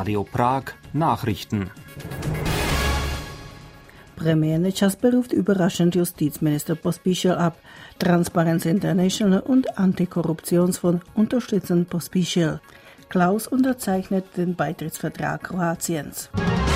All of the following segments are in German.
Radio Prag Nachrichten. Premier Nečas beruft überraschend Justizminister Pospíšil ab. Transparency International und Antikorruptionsfonds unterstützen Pospíšil. Klaus unterzeichnet den Beitrittsvertrag Kroatiens.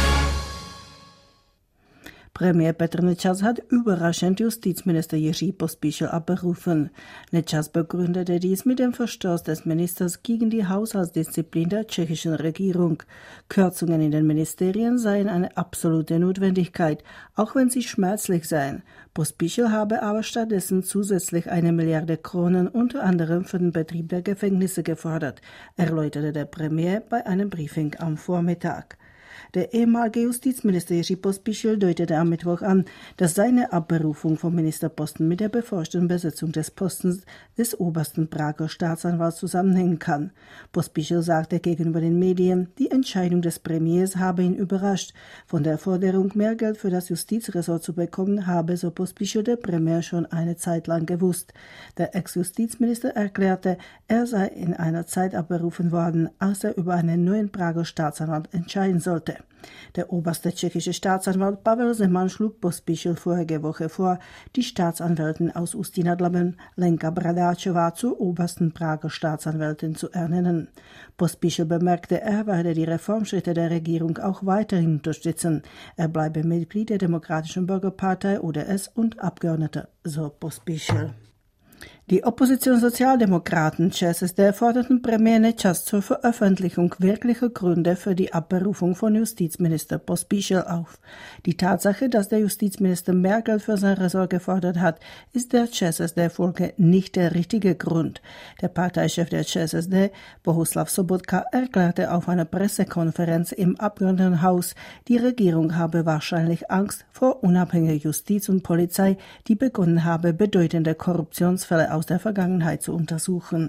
Premier Petr Nečas hat überraschend Justizminister Jiří Pospíšil abberufen. Nečas begründete dies mit dem Verstoß des Ministers gegen die Haushaltsdisziplin der tschechischen Regierung. Kürzungen in den Ministerien seien eine absolute Notwendigkeit, auch wenn sie schmerzlich seien. Pospíšil habe aber stattdessen zusätzlich 1 Milliarde Kronen unter anderem für den Betrieb der Gefängnisse gefordert, erläuterte der Premier bei einem Briefing am Vormittag. Der ehemalige Justizminister Jiří Pospíšil deutete am Mittwoch an, dass seine Abberufung vom Ministerposten mit der bevorstehenden Besetzung des Postens des obersten Prager Staatsanwalts zusammenhängen kann. Pospíšil sagte gegenüber den Medien, die Entscheidung des Premiers habe ihn überrascht. Von der Forderung, mehr Geld für das Justizressort zu bekommen, habe, so Pospíšil, der Premier schon eine Zeit lang gewusst. Der Ex-Justizminister erklärte, er sei in einer Zeit abberufen worden, als er über einen neuen Prager Staatsanwalt entscheiden sollte. Der oberste tschechische Staatsanwalt Pavel Zeman schlug Pospíšil vorige Woche vor, die Staatsanwältin aus Ústí nad Labem Lenka Bradáčová zur obersten Prager Staatsanwältin zu ernennen. Pospíšil bemerkte, er werde die Reformschritte der Regierung auch weiterhin unterstützen. Er bleibe Mitglied der Demokratischen Bürgerpartei ODS und Abgeordneter, so Pospíšil. Die Oppositionssozialdemokraten ČSSD forderten Premier Nečas zur Veröffentlichung wirklicher Gründe für die Abberufung von Justizminister Pospíšil auf. Die Tatsache, dass der Justizminister mehr Geld für sein Ressort gefordert hat, ist der ČSSD-Folge nicht der richtige Grund. Der Parteichef der ČSSD, Bohuslav Sobotka, erklärte auf einer Pressekonferenz im Abgeordnetenhaus, die Regierung habe wahrscheinlich Angst vor unabhängiger Justiz und Polizei, die begonnen habe, bedeutende Korruptionsfälle aus der Vergangenheit zu untersuchen.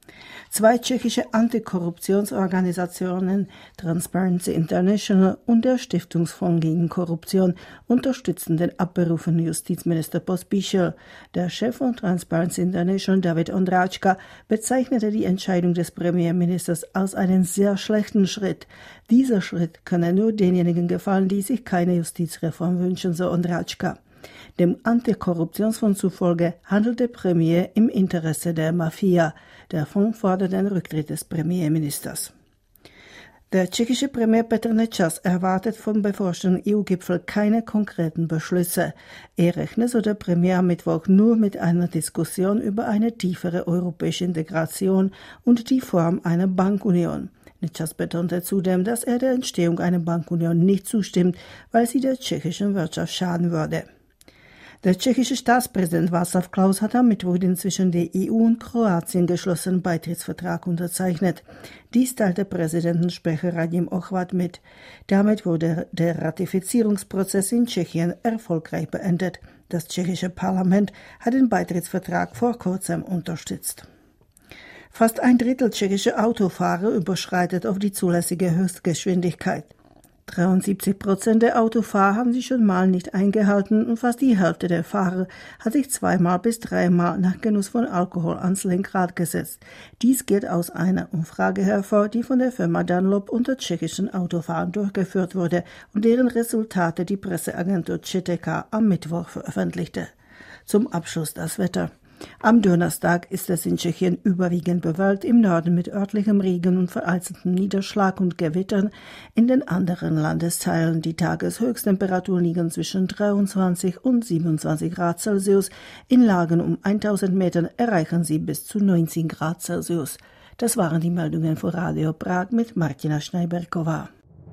2 tschechische Antikorruptionsorganisationen, Transparency International und der Stiftungsfonds gegen Korruption, unterstützen den abberufenen Justizminister Pospíšil. Der Chef von Transparency International, David Ondráčka, bezeichnete die Entscheidung des Premierministers als einen sehr schlechten Schritt. Dieser Schritt könne nur denjenigen gefallen, die sich keine Justizreform wünschen, so Ondráčka. Dem Antikorruptionsfonds zufolge handelt der Premier im Interesse der Mafia. Der Fonds fordert den Rücktritt des Premierministers. Der tschechische Premier Petr Nečas erwartet vom bevorstehenden EU-Gipfel keine konkreten Beschlüsse. Er rechne, so der Premier am Mittwoch, nur mit einer Diskussion über eine tiefere europäische Integration und die Form einer Bankunion. Nečas betonte zudem, dass er der Entstehung einer Bankunion nicht zustimmt, weil sie der tschechischen Wirtschaft schaden würde. Der tschechische Staatspräsident Václav Klaus hat am Mittwoch den zwischen der EU und Kroatien geschlossenen Beitrittsvertrag unterzeichnet. Dies teilte Präsidentensprecher Radim Ochvat mit. Damit wurde der Ratifizierungsprozess in Tschechien erfolgreich beendet. Das tschechische Parlament hat den Beitrittsvertrag vor kurzem unterstützt. Fast 1/3 tschechischer Autofahrer überschreitet auf die zulässige Höchstgeschwindigkeit. 73% der Autofahrer haben sie schon mal nicht eingehalten und fast die Hälfte der Fahrer hat sich 2 bis 3 Mal nach Genuss von Alkohol ans Lenkrad gesetzt. Dies geht aus einer Umfrage hervor, die von der Firma Dunlop unter tschechischen Autofahrern durchgeführt wurde und deren Resultate die Presseagentur ČTK am Mittwoch veröffentlichte. Zum Abschluss das Wetter. Am Donnerstag ist es in Tschechien überwiegend bewölkt, im Norden mit örtlichem Regen und vereinzeltem Niederschlag und Gewittern. In den anderen Landesteilen die Tageshöchsttemperaturen liegen zwischen 23 und 27 Grad Celsius. In Lagen um 1000 Metern erreichen sie bis zu 19 Grad Celsius. Das waren die Meldungen von Radio Prag mit Martina Schneiberková.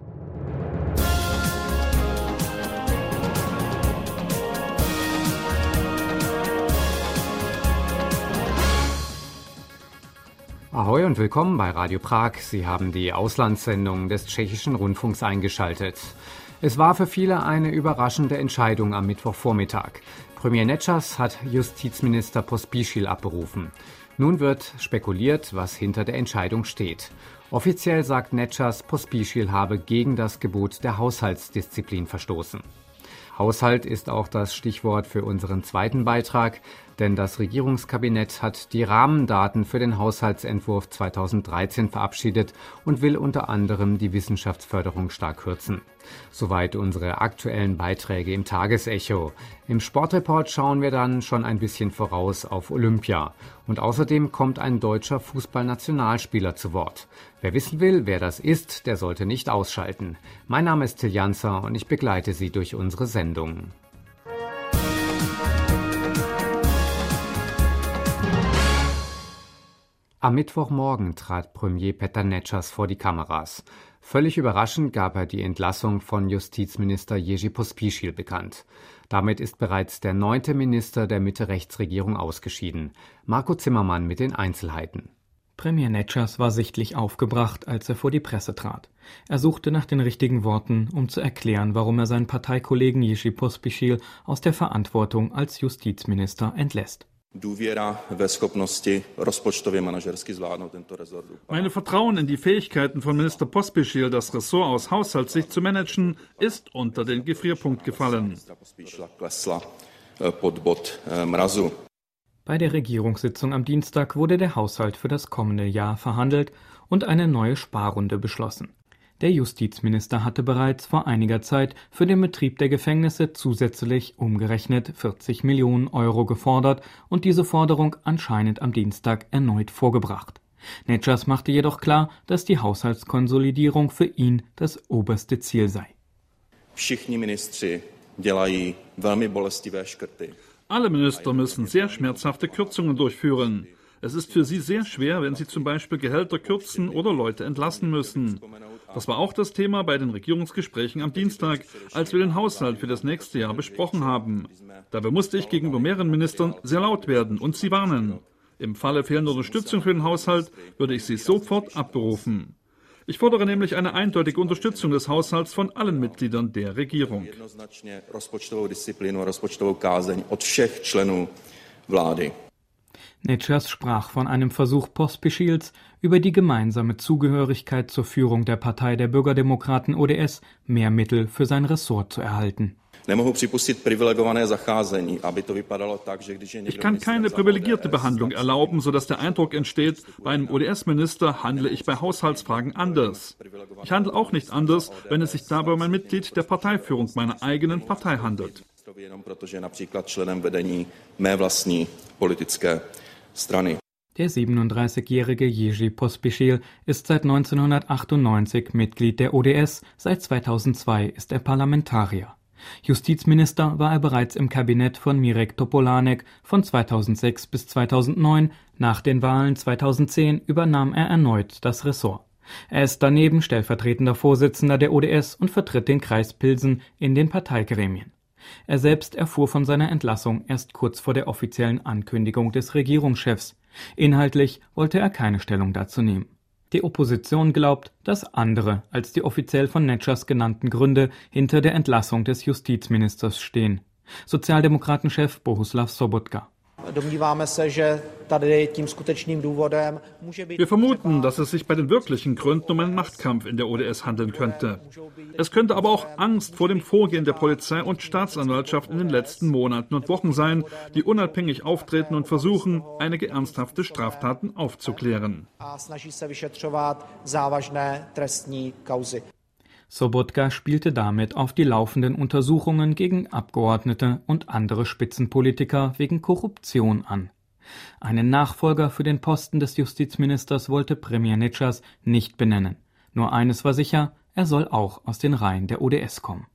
Ahoi und willkommen bei Radio Prag. Sie haben die Auslandssendung des tschechischen Rundfunks eingeschaltet. Es war für viele eine überraschende Entscheidung am Mittwochvormittag. Premier Nečas hat Justizminister Pospíšil abberufen. Nun wird spekuliert, was hinter der Entscheidung steht. Offiziell sagt Nečas, Pospíšil habe gegen das Gebot der Haushaltsdisziplin verstoßen. Haushalt ist auch das Stichwort für unseren zweiten Beitrag, denn das Regierungskabinett hat die Rahmendaten für den Haushaltsentwurf 2013 verabschiedet und will unter anderem die Wissenschaftsförderung stark kürzen. Soweit unsere aktuellen Beiträge im Tagesecho. Im Sportreport schauen wir dann schon ein bisschen voraus auf Olympia. Und außerdem kommt ein deutscher Fußballnationalspieler zu Wort. Wer wissen will, wer das ist, der sollte nicht ausschalten. Mein Name ist Till Janzer und ich begleite Sie durch unsere Sendung. Am Mittwochmorgen trat Premier Petr Nečas vor die Kameras. Völlig überraschend gab er die Entlassung von Justizminister Jerzy Pospíšil bekannt. Damit ist bereits der 9. Minister der Mitte-Rechts-Regierung ausgeschieden. Marco Zimmermann mit den Einzelheiten. Premier Nečas war sichtlich aufgebracht, als er vor die Presse trat. Er suchte nach den richtigen Worten, um zu erklären, warum er seinen Parteikollegen Jerzy Pospíšil aus der Verantwortung als Justizminister entlässt. Meine Vertrauen in die Fähigkeiten von Minister Pospíšil, das Ressort aus Haushaltssicht zu managen, ist unter den Gefrierpunkt gefallen. Bei der Regierungssitzung am Dienstag wurde der Haushalt für das kommende Jahr verhandelt und eine neue Sparrunde beschlossen. Der Justizminister hatte bereits vor einiger Zeit für den Betrieb der Gefängnisse zusätzlich umgerechnet 40 Millionen Euro gefordert und diese Forderung anscheinend am Dienstag erneut vorgebracht. Nečas machte jedoch klar, dass die Haushaltskonsolidierung für ihn das oberste Ziel sei. Alle Minister müssen sehr schmerzhafte Kürzungen durchführen. Es ist für sie sehr schwer, wenn sie zum Beispiel Gehälter kürzen oder Leute entlassen müssen. Das war auch das Thema bei den Regierungsgesprächen am Dienstag, als wir den Haushalt für das nächste Jahr besprochen haben. Dabei musste ich gegenüber mehreren Ministern sehr laut werden und sie warnen. Im Falle fehlender Unterstützung für den Haushalt würde ich sie sofort abberufen. Ich fordere nämlich eine eindeutige Unterstützung des Haushalts von allen Mitgliedern der Regierung. Nečas sprach von einem Versuch Pospíšils, über die gemeinsame Zugehörigkeit zur Führung der Partei der Bürgerdemokraten ODS mehr Mittel für sein Ressort zu erhalten. Ich kann keine privilegierte Behandlung erlauben, sodass der Eindruck entsteht, bei einem ODS-Minister handle ich bei Haushaltsfragen anders. Ich handle auch nicht anders, wenn es sich dabei um ein Mitglied der Parteiführung meiner eigenen Partei handelt. Der 37-jährige Jerzy Pospíšil ist seit 1998 Mitglied der ODS, seit 2002 ist er Parlamentarier. Justizminister war er bereits im Kabinett von Mirek Topolánek von 2006 bis 2009. Nach den Wahlen 2010 übernahm er erneut das Ressort. Er ist daneben stellvertretender Vorsitzender der ODS und vertritt den Kreis Pilsen in den Parteigremien. Er selbst erfuhr von seiner Entlassung erst kurz vor der offiziellen Ankündigung des Regierungschefs. Inhaltlich wollte er keine Stellung dazu nehmen. Die Opposition glaubt, dass andere als die offiziell von Nečas genannten Gründe hinter der Entlassung des Justizministers stehen. Sozialdemokratenchef Bohuslav Sobotka. Wir vermuten, dass es sich bei den wirklichen Gründen um einen Machtkampf in der ODS handeln könnte. Es könnte aber auch Angst vor dem Vorgehen der Polizei und Staatsanwaltschaft in den letzten Monaten und Wochen sein, die unabhängig auftreten und versuchen, einige ernsthafte Straftaten aufzuklären. Sobotka spielte damit auf die laufenden Untersuchungen gegen Abgeordnete und andere Spitzenpolitiker wegen Korruption an. Einen Nachfolger für den Posten des Justizministers wollte Premier Nečas nicht benennen. Nur eines war sicher, er soll auch aus den Reihen der ODS kommen.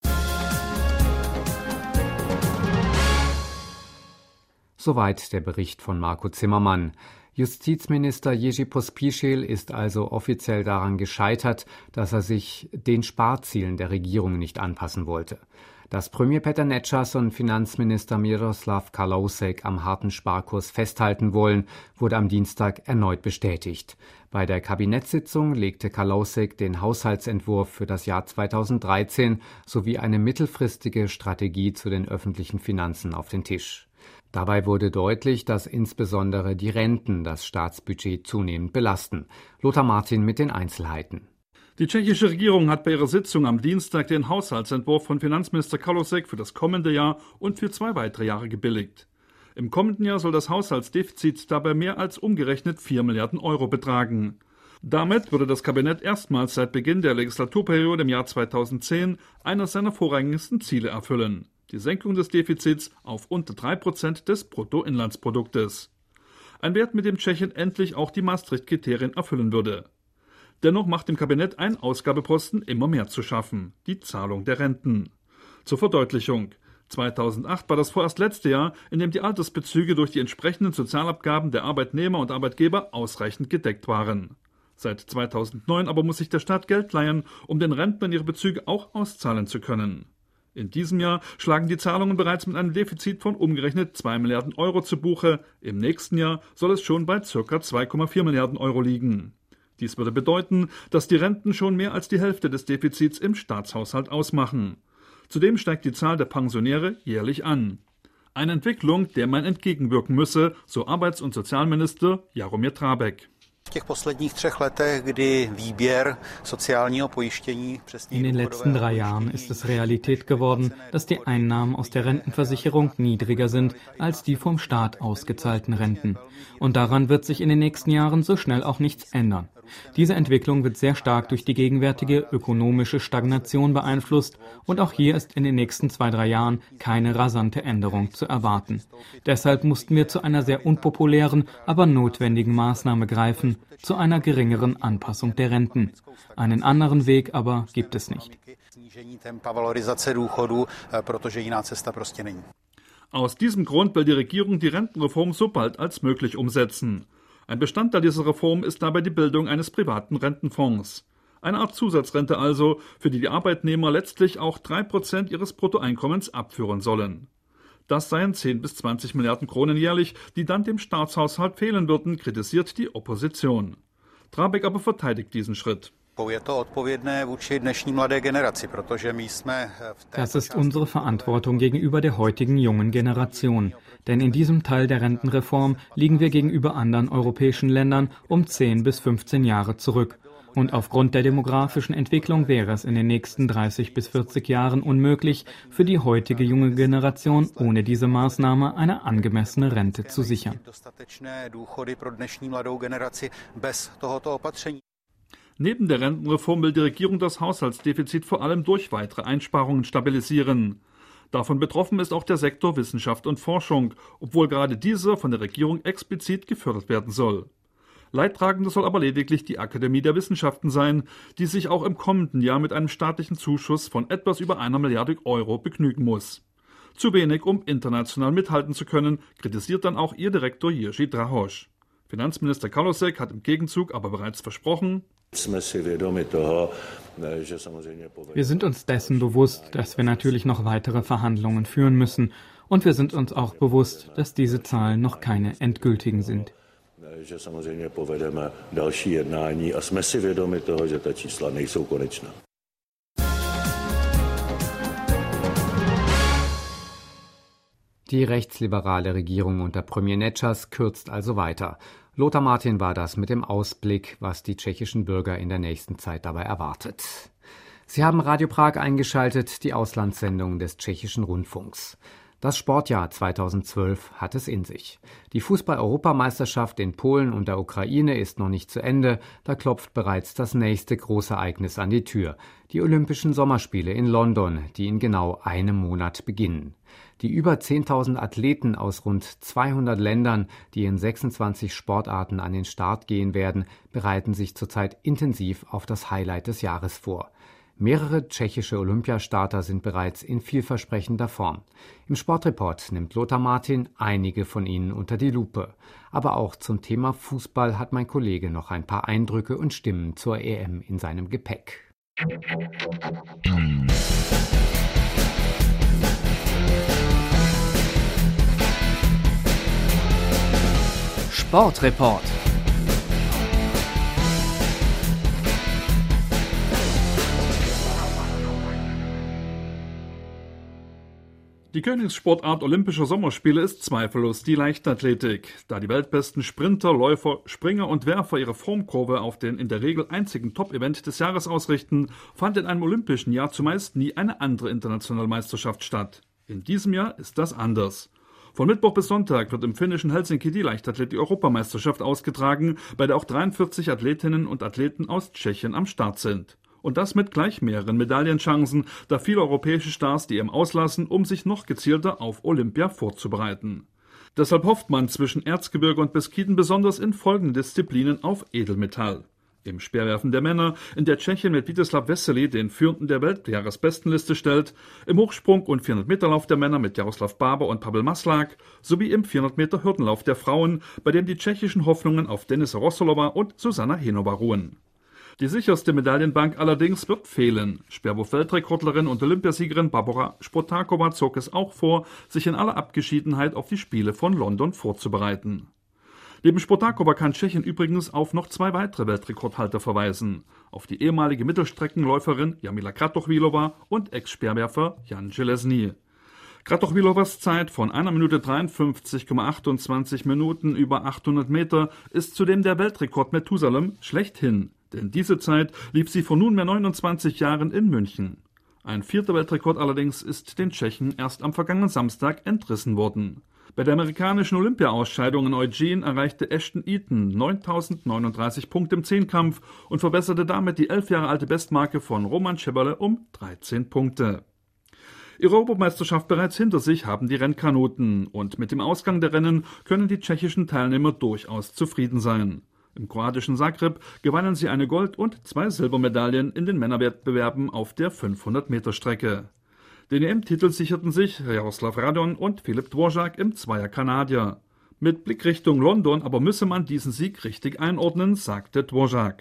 Soweit der Bericht von Marco Zimmermann. Justizminister Jerzy Pospíšil ist also offiziell daran gescheitert, dass er sich den Sparzielen der Regierung nicht anpassen wollte. Dass Premier Petr Nečas und Finanzminister Miroslav Kalousek am harten Sparkurs festhalten wollen, wurde am Dienstag erneut bestätigt. Bei der Kabinettssitzung legte Kalousek den Haushaltsentwurf für das Jahr 2013 sowie eine mittelfristige Strategie zu den öffentlichen Finanzen auf den Tisch. Dabei wurde deutlich, dass insbesondere die Renten das Staatsbudget zunehmend belasten. Lothar Martin mit den Einzelheiten. Die tschechische Regierung hat bei ihrer Sitzung am Dienstag den Haushaltsentwurf von Finanzminister Kalousek für das kommende Jahr und für 2 weitere Jahre gebilligt. Im kommenden Jahr soll das Haushaltsdefizit dabei mehr als umgerechnet 4 Milliarden Euro betragen. Damit würde das Kabinett erstmals seit Beginn der Legislaturperiode im Jahr 2010 eines seiner vorrangigsten Ziele erfüllen: die Senkung des Defizits auf unter 3% des Bruttoinlandsproduktes. Ein Wert, mit dem Tschechien endlich auch die Maastricht-Kriterien erfüllen würde. Dennoch macht dem Kabinett ein Ausgabeposten immer mehr zu schaffen: die Zahlung der Renten. Zur Verdeutlichung: 2008 war das vorerst letzte Jahr, in dem die Altersbezüge durch die entsprechenden Sozialabgaben der Arbeitnehmer und Arbeitgeber ausreichend gedeckt waren. Seit 2009 aber muss sich der Staat Geld leihen, um den Rentnern ihre Bezüge auch auszahlen zu können. In diesem Jahr schlagen die Zahlungen bereits mit einem Defizit von umgerechnet 2 Milliarden Euro zu Buche. Im nächsten Jahr soll es schon bei ca. 2,4 Milliarden Euro liegen. Dies würde bedeuten, dass die Renten schon mehr als die Hälfte des Defizits im Staatshaushalt ausmachen. Zudem steigt die Zahl der Pensionäre jährlich an. Eine Entwicklung, der man entgegenwirken müsse, so Arbeits- und Sozialminister Jaromír Drábek. In den letzten 3 Jahren ist es Realität geworden, dass die Einnahmen aus der Rentenversicherung niedriger sind als die vom Staat ausgezahlten Renten. Und daran wird sich in den nächsten Jahren so schnell auch nichts ändern. Diese Entwicklung wird sehr stark durch die gegenwärtige ökonomische Stagnation beeinflusst und auch hier ist in den nächsten 2-3 Jahren keine rasante Änderung zu erwarten. Deshalb mussten wir zu einer sehr unpopulären, aber notwendigen Maßnahme greifen, zu einer geringeren Anpassung der Renten. Einen anderen Weg aber gibt es nicht. Aus diesem Grund will die Regierung die Rentenreform so bald als möglich umsetzen. Ein Bestandteil dieser Reform ist dabei die Bildung eines privaten Rentenfonds. Eine Art Zusatzrente also, für die die Arbeitnehmer letztlich auch 3% ihres Bruttoeinkommens abführen sollen. Das seien 10 bis 20 Milliarden Kronen jährlich, die dann dem Staatshaushalt fehlen würden, kritisiert die Opposition. Drábek aber verteidigt diesen Schritt. Das ist unsere Verantwortung gegenüber der heutigen jungen Generation. Denn in diesem Teil der Rentenreform liegen wir gegenüber anderen europäischen Ländern um 10 bis 15 Jahre zurück. Und aufgrund der demografischen Entwicklung wäre es in den nächsten 30 bis 40 Jahren unmöglich, für die heutige junge Generation ohne diese Maßnahme eine angemessene Rente zu sichern. Neben der Rentenreform will die Regierung das Haushaltsdefizit vor allem durch weitere Einsparungen stabilisieren. Davon betroffen ist auch der Sektor Wissenschaft und Forschung, obwohl gerade dieser von der Regierung explizit gefördert werden soll. Leidtragende soll aber lediglich die Akademie der Wissenschaften sein, die sich auch im kommenden Jahr mit einem staatlichen Zuschuss von etwas über 1 Milliarde Euro begnügen muss. Zu wenig, um international mithalten zu können, kritisiert dann auch ihr Direktor Jiří Drahoš. Finanzminister Kalousek hat im Gegenzug aber bereits versprochen: Wir sind uns dessen bewusst, dass wir natürlich noch weitere Verhandlungen führen müssen. Und wir sind uns auch bewusst, dass diese Zahlen noch keine endgültigen sind. Die rechtsliberale Regierung unter Premier Nečas kürzt also weiter. Lothar Martin war das mit dem Ausblick, was die tschechischen Bürger in der nächsten Zeit dabei erwartet. Sie haben Radio Prag eingeschaltet, die Auslandssendung des tschechischen Rundfunks. Das Sportjahr 2012 hat es in sich. Die Fußball-Europameisterschaft in Polen und der Ukraine ist noch nicht zu Ende, da klopft bereits das nächste große Ereignis an die Tür. Die Olympischen Sommerspiele in London, die in genau einem Monat beginnen. Die über 10.000 Athleten aus rund 200 Ländern, die in 26 Sportarten an den Start gehen werden, bereiten sich zurzeit intensiv auf das Highlight des Jahres vor. Mehrere tschechische Olympiastarter sind bereits in vielversprechender Form. Im Sportreport nimmt Lothar Martin einige von ihnen unter die Lupe. Aber auch zum Thema Fußball hat mein Kollege noch ein paar Eindrücke und Stimmen zur EM in seinem Gepäck. Sportreport. Die Königssportart Olympischer Sommerspiele ist zweifellos die Leichtathletik. Da die weltbesten Sprinter, Läufer, Springer und Werfer ihre Formkurve auf den in der Regel einzigen Top-Event des Jahres ausrichten, fand in einem olympischen Jahr zumeist nie eine andere internationale Meisterschaft statt. In diesem Jahr ist das anders. Von Mittwoch bis Sonntag wird im finnischen Helsinki die Leichtathletik-Europameisterschaft ausgetragen, bei der auch 43 Athletinnen und Athleten aus Tschechien am Start sind. Und das mit gleich mehreren Medaillenchancen, da viele europäische Stars die EM auslassen, um sich noch gezielter auf Olympia vorzubereiten. Deshalb hofft man zwischen Erzgebirge und Beskiden besonders in folgenden Disziplinen auf Edelmetall. Im Speerwerfen der Männer, in der Tschechien mit Vítězslav Veselý den Führenden der Weltjahresbestenliste stellt, im Hochsprung- und 400-Meter-Lauf der Männer mit Jaroslav Bába und Pavel Maslák sowie im 400-Meter-Hürdenlauf der Frauen, bei dem die tschechischen Hoffnungen auf Denisa Rossolova und Zuzana Henova ruhen. Die sicherste Medaillenbank allerdings wird fehlen. Speerwurf-Weltrekordlerin und Olympiasiegerin Barbora Spotakova zog es auch vor, sich in aller Abgeschiedenheit auf die Spiele von London vorzubereiten. Neben Spotakova kann Tschechien übrigens auf noch 2 weitere Weltrekordhalter verweisen. Auf die ehemalige Mittelstreckenläuferin Jarmila Kratochvílová und Ex-Speerwerfer Jan Železný. Kratochvílovas Zeit von 1 Minute 53,28 Minuten über 800 Meter ist zudem der Weltrekord Methusalem schlechthin. Denn diese Zeit lief sie vor nunmehr 29 Jahren in München. Ein 4. Weltrekord allerdings ist den Tschechen erst am vergangenen Samstag entrissen worden. Bei der amerikanischen Olympia-Ausscheidung in Eugene erreichte Ashton Eaton 9.039 Punkte im Zehnkampf und verbesserte damit die 11 Jahre alte Bestmarke von Roman Šeberle um 13 Punkte. Ihre Europameisterschaft bereits hinter sich haben die Rennkanuten und mit dem Ausgang der Rennen können die tschechischen Teilnehmer durchaus zufrieden sein. Im kroatischen Zagreb gewannen sie eine Gold- und 2 Silbermedaillen in den Männerwettbewerben auf der 500-Meter-Strecke. Den EM-Titel sicherten sich Jaroslav Radon und Filip Dvořák im Zweier-Kanadier. Mit Blick Richtung London aber müsse man diesen Sieg richtig einordnen, sagte Dvořák.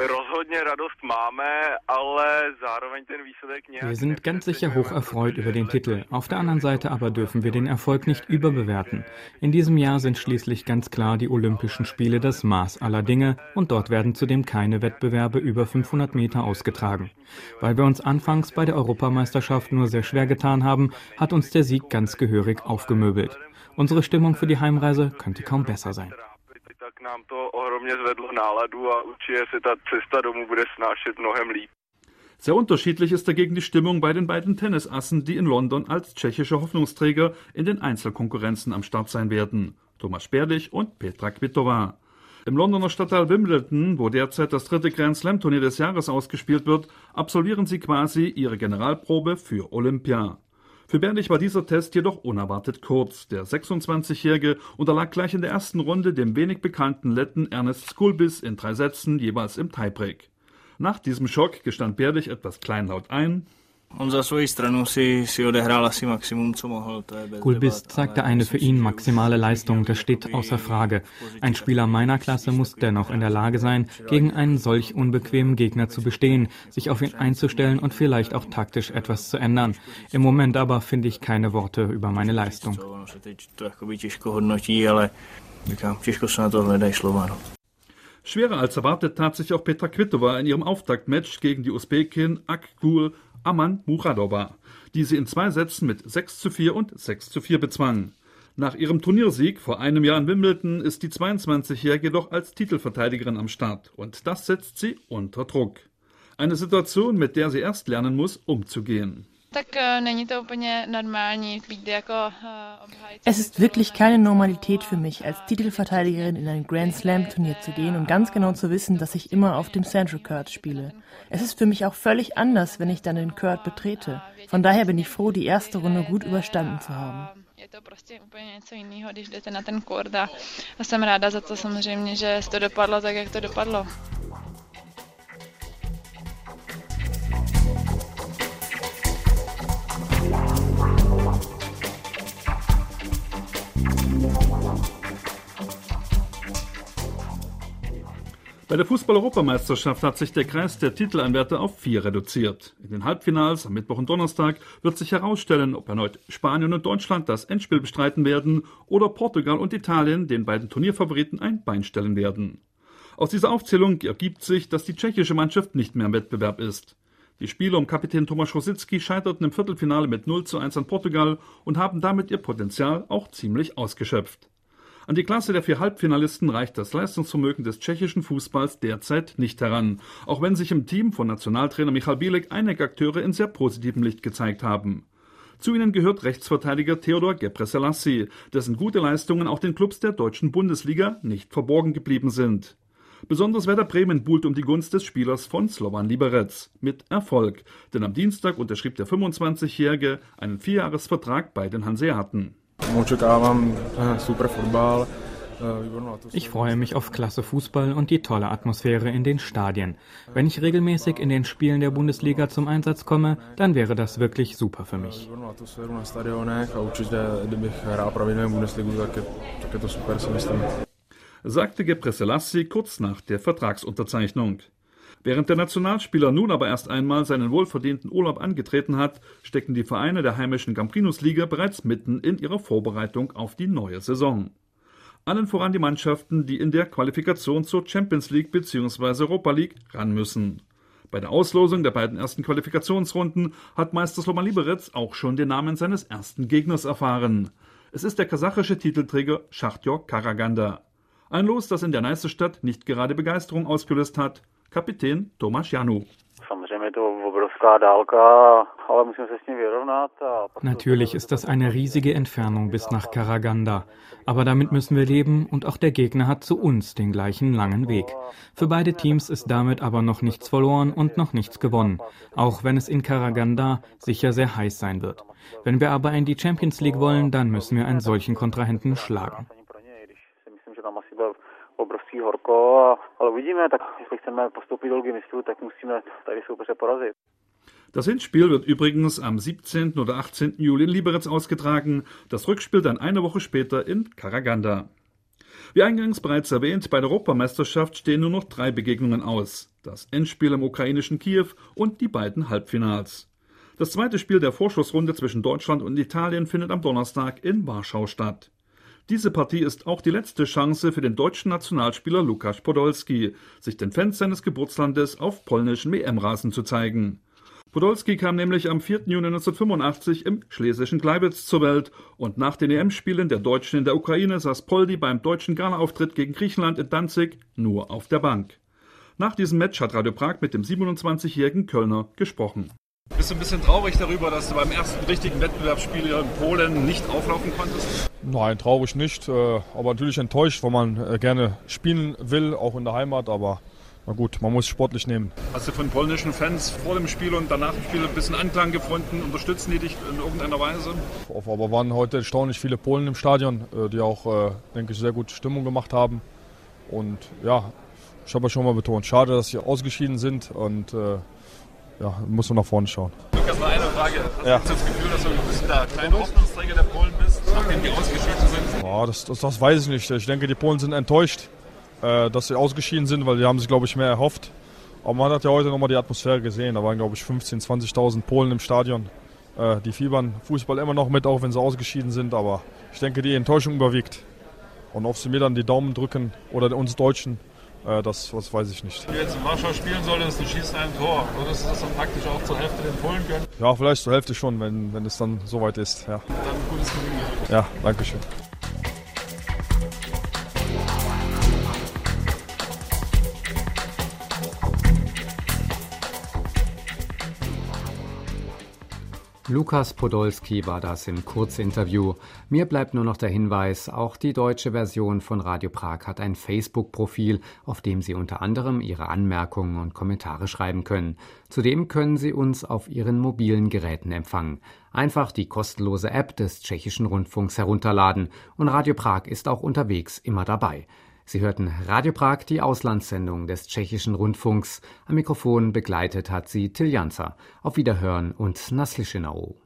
Wir sind ganz sicher hoch erfreut über den Titel. Auf der anderen Seite aber dürfen wir den Erfolg nicht überbewerten. In diesem Jahr sind schließlich ganz klar die Olympischen Spiele das Maß aller Dinge und dort werden zudem keine Wettbewerbe über 500 Meter ausgetragen. Weil wir uns anfangs bei der Europameisterschaft nur sehr schwer getan haben, hat uns der Sieg ganz gehörig aufgemöbelt. Unsere Stimmung für die Heimreise könnte kaum besser sein. Sehr unterschiedlich ist dagegen die Stimmung bei den beiden Tennisassen, die in London als tschechische Hoffnungsträger in den Einzelkonkurrenzen am Start sein werden. Tomáš Berdych und Petra Kvitova. Im Londoner Stadtteil Wimbledon, wo derzeit das 3. Grand-Slam-Turnier des Jahres ausgespielt wird, absolvieren sie quasi ihre Generalprobe für Olympia. Für Berdych war dieser Test jedoch unerwartet kurz. Der 26-Jährige unterlag gleich in der ersten Runde dem wenig bekannten Letten Ernest Skulbis in 3 Sätzen, jeweils im Tiebreak. Nach diesem Schock gestand Berdych etwas kleinlaut ein: Gulbis zeigte eine für ihn maximale Leistung, das steht außer Frage. Ein Spieler meiner Klasse muss dennoch in der Lage sein, gegen einen solch unbequemen Gegner zu bestehen, sich auf ihn einzustellen und vielleicht auch taktisch etwas zu ändern. Im Moment aber finde ich keine Worte über meine Leistung. Schwerer als erwartet tat sich auch Petra Kvitova in ihrem Auftaktmatch gegen die Usbekin Akgul Aman Muradova, die sie in 2 Sätzen mit 6:4 und 6:4 bezwang. Nach ihrem Turniersieg vor einem Jahr in Wimbledon ist die 22-Jährige jedoch als Titelverteidigerin am Start und das setzt sie unter Druck. Eine Situation, mit der sie erst lernen muss, umzugehen. Es ist wirklich keine Normalität für mich, als Titelverteidigerin in ein Grand-Slam-Turnier zu gehen und ganz genau zu wissen, dass ich immer auf dem Central Court spiele. Es ist für mich auch völlig anders, wenn ich dann den Court betrete. Von daher bin ich froh, die erste Runde gut überstanden zu haben. Bei der Fußball-Europameisterschaft hat sich der Kreis der Titelanwärter auf 4 reduziert. In den Halbfinals am Mittwoch und Donnerstag wird sich herausstellen, ob erneut Spanien und Deutschland das Endspiel bestreiten werden oder Portugal und Italien den beiden Turnierfavoriten ein Bein stellen werden. Aus dieser Aufzählung ergibt sich, dass die tschechische Mannschaft nicht mehr im Wettbewerb ist. Die Spieler um Kapitän Tomasz Rosický scheiterten im Viertelfinale mit 0:1 an Portugal und haben damit ihr Potenzial auch ziemlich ausgeschöpft. An die Klasse der 4 Halbfinalisten reicht das Leistungsvermögen des tschechischen Fußballs derzeit nicht heran, auch wenn sich im Team von Nationaltrainer Michal Bílek einige Akteure in sehr positivem Licht gezeigt haben. Zu ihnen gehört Rechtsverteidiger Theodor Gebrselassie, dessen gute Leistungen auch den Clubs der deutschen Bundesliga nicht verborgen geblieben sind. Besonders Werder Bremen buhlt um die Gunst des Spielers von Slovan Liberec. Mit Erfolg, denn am Dienstag unterschrieb der 25-Jährige einen 4-Jahresvertrag bei den Hanseaten. Ich freue mich auf klasse Fußball und die tolle Atmosphäre in den Stadien. Wenn ich regelmäßig in den Spielen der Bundesliga zum Einsatz komme, dann wäre das wirklich super für mich. Sagte Gebrselassie kurz nach der Vertragsunterzeichnung. Während der Nationalspieler nun aber erst einmal seinen wohlverdienten Urlaub angetreten hat, stecken die Vereine der heimischen Gambrinus-Liga bereits mitten in ihrer Vorbereitung auf die neue Saison. Allen voran die Mannschaften, die in der Qualifikation zur Champions League bzw. Europa League ran müssen. Bei der Auslosung der beiden ersten Qualifikationsrunden hat Meister Slovan Liberec auch schon den Namen seines ersten Gegners erfahren. Es ist der kasachische Titelträger Šachtjor Karaganda. Ein Los, das in der Neisse-Stadt nicht gerade Begeisterung ausgelöst hat. Kapitän Tomáš Janu. Natürlich ist das eine riesige Entfernung bis nach Karaganda. Aber damit müssen wir leben und auch der Gegner hat zu uns den gleichen langen Weg. Für beide Teams ist damit aber noch nichts verloren und noch nichts gewonnen. Auch wenn es in Karaganda sicher sehr heiß sein wird. Wenn wir aber in die Champions League wollen, dann müssen wir einen solchen Kontrahenten schlagen. Das Hinspiel wird übrigens am 17. oder 18. Juli in Liberec ausgetragen, das Rückspiel dann eine Woche später in Karaganda. Wie eingangs bereits erwähnt, bei der Europameisterschaft stehen nur noch 3 Begegnungen aus. Das Endspiel im ukrainischen Kiew und die beiden Halbfinals. Das zweite Spiel der Vorschlussrunde zwischen Deutschland und Italien findet am Donnerstag in Warschau statt. Diese Partie ist auch die letzte Chance für den deutschen Nationalspieler Łukasz Podolski, sich den Fans seines Geburtslandes auf polnischen WM-Rasen zu zeigen. Podolski kam nämlich am 4. Juni 1985 im schlesischen Gleiwitz zur Welt und nach den EM-Spielen der Deutschen in der Ukraine saß Poldi beim deutschen Gala-Auftritt gegen Griechenland in Danzig nur auf der Bank. Nach diesem Match hat Radio Prag mit dem 27-jährigen Kölner gesprochen. Bist du ein bisschen traurig darüber, dass du beim ersten richtigen Wettbewerbsspiel in Polen nicht auflaufen konntest? Nein, traurig nicht, aber natürlich enttäuscht, weil man gerne spielen will, auch in der Heimat, aber na gut, man muss es sportlich nehmen. Hast du von polnischen Fans vor dem Spiel und danach dem Spiel ein bisschen Anklang gefunden? Unterstützen die dich in irgendeiner Weise? Aber waren heute erstaunlich viele Polen im Stadion, die auch, denke ich, sehr gute Stimmung gemacht haben. Und ja, ich habe ja schon mal betont, schade, dass sie ausgeschieden sind und ja, muss man nach vorne schauen. Lukas, noch eine Frage. Hast du jetzt das Gefühl, dass du ein bisschen der kleine Hoffnungsträger der Polen bist, nachdem die ausgeschieden sind? Ja, das weiß ich nicht. Ich denke, die Polen sind enttäuscht, dass sie ausgeschieden sind, weil die haben sich, glaube ich, mehr erhofft. Aber man hat ja heute nochmal die Atmosphäre gesehen. Da waren, glaube ich, 15.000, 20.000 Polen im Stadion. Die fiebern Fußball immer noch mit, auch wenn sie ausgeschieden sind. Aber ich denke, die Enttäuschung überwiegt. Und ob sie mir dann die Daumen drücken oder uns Deutschen, das weiß ich nicht. Wenn du jetzt in Warschau spielen solltest, du schießt ein Tor, würdest du das dann praktisch auch zur Hälfte den Polen können? Ja, vielleicht zur Hälfte schon, wenn es dann soweit ist. Ja. Dann gutes Gelingen. Ja, danke schön. Łukasz Podolski war das im Kurzinterview. Mir bleibt nur noch der Hinweis, auch die deutsche Version von Radio Prag hat ein Facebook-Profil, auf dem Sie unter anderem Ihre Anmerkungen und Kommentare schreiben können. Zudem können Sie uns auf Ihren mobilen Geräten empfangen. Einfach die kostenlose App des Tschechischen Rundfunks herunterladen und Radio Prag ist auch unterwegs immer dabei. Sie hörten Radio Prag, die Auslandssendung des Tschechischen Rundfunks. Am Mikrofon begleitet hat sie Till Janzer. Auf Wiederhören und Naslyšenou.